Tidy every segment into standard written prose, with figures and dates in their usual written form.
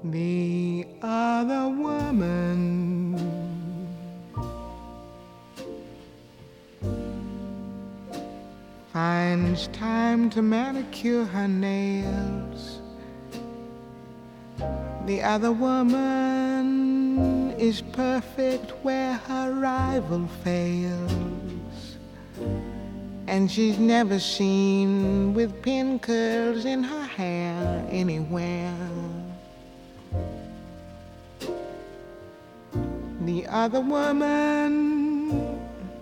The other woman finds time to manicure her nails. The other woman is perfect where her rival fails. And she's never seen with pin curls in her hair anywhere. The other woman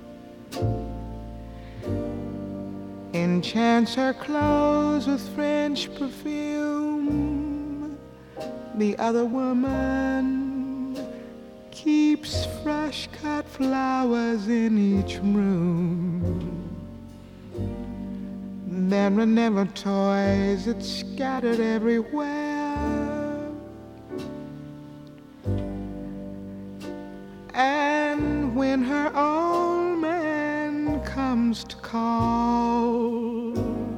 enchants her clothes with French perfume. The other woman keeps fresh cut flowers in each room. There are never toys, it's scattered everywhere. And when her old man comes to call,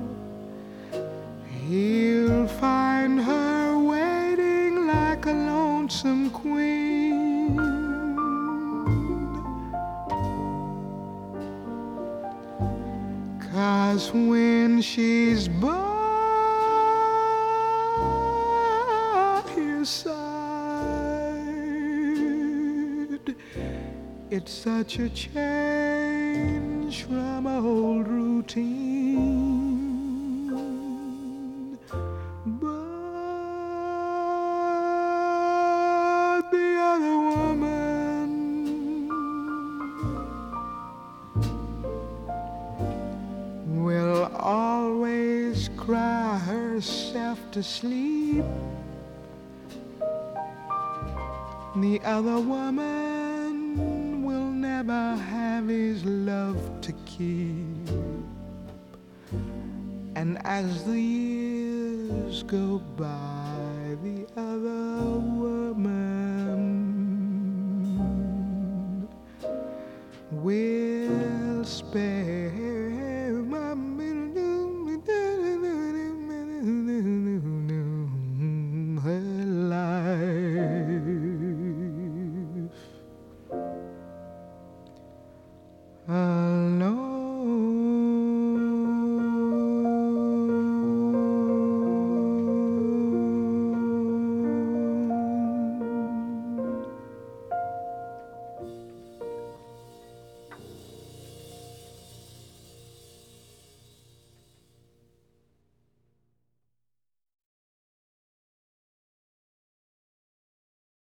he'll find her waiting like a lonesome queen. 'Cause when she's by his side, it's such a change from old routine. But the other woman will always cry herself to sleep. The other woman will never have his love to keep. And as the years go by,